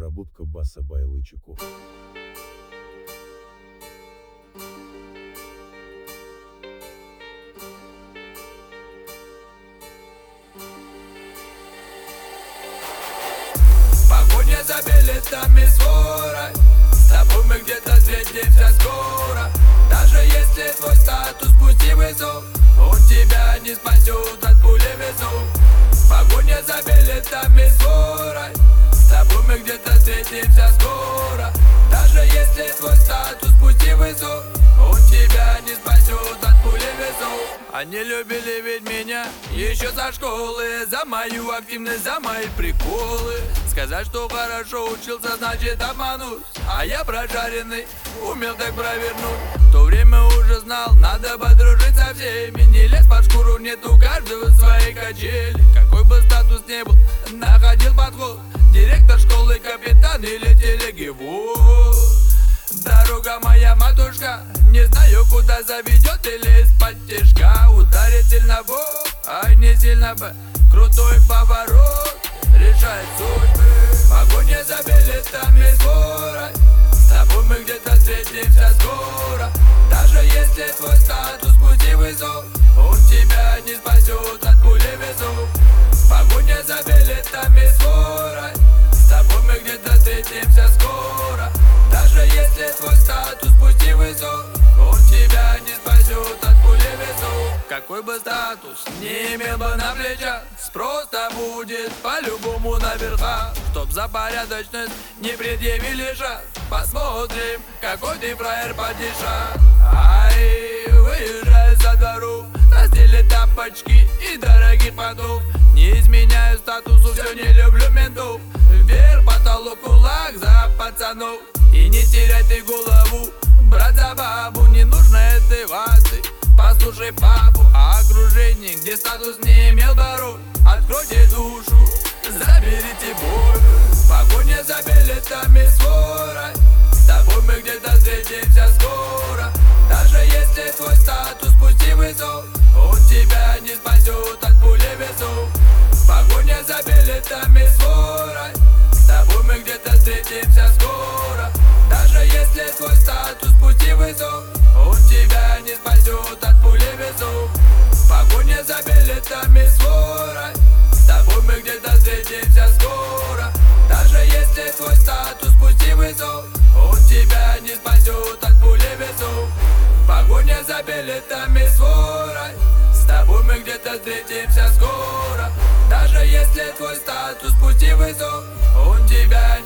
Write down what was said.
Обработка баса by Лычаков. Погоня за билетами сворой, с тобой мы где-то встретимся скоро. Даже если твой статус пусть и высок, он тебя не спасет от пули весов. Погоня за билетами сворой, с тобой мы где-то встретимся скоро. Даже если твой статус пусть и высок, он тебя не спасет от пули весов. Они любили ведь меня еще со школы, за мою активность, за мои приколы. Сказать, что хорошо учился, значит обмануть. А я прожаренный, умел так провернуть. В то время уже знал, надо подружить со всеми. Не лезь под шкуру, нет у каждого своей качели. Какой бы статус не был, находил подход. Директор школы, капитан или телегивоз. Дорога моя матушка, не знаю, куда заведет или из-под тяжка. Ударит сильно бок, ай не сильно бы. Крутой поворот решает судьбы. Погоня за билетами сворой, с тобой мы где-то встретимся скоро. Даже если твой статус пусть и высок, он тебя не спасет от пули весов. Погоня за билетами сворой, с тобой мы где-то встретимся скоро. Даже если твой статус пусть и высок, он тебя не спасет от пули весов. Какой бы статус не имел бы на плечах, спрос-то будет по-любому на верхах. Чтоб за порядочность не предъявили шаг, посмотрим, какой ты фраер падиша. Ай, выезжай за двору, на стиле тапочки и дорогих понтов. Не изменяю статусу, все не люблю ментов. Вверх потолок, кулак за пацанов. И не теряй ты голову, брат за бабу, не нужно этой ваты. Послушай папу, а окружение, где статус не имел порой. Откройте душу, заберите боль. Погоня за билетами сворой, с тобой мы где-то встретимся скоро. Даже если твой статус пусть и высок, он тебя не спасет от пули весов. Погоня за билетами сворой, с тобой мы где-то встретимся скоро. Даже если твой статус пусть и высок, он тебя не спасет от пули весов. Погоня за билетами сворой, с тобой мы где-то встретимся скоро. Даже если твой статус пусть и высок, он тебя не спасет от пули весов. Погоня за билетами сворой, с тобой мы где-то встретимся скоро. Даже если твой статус пусть и высок, он тебя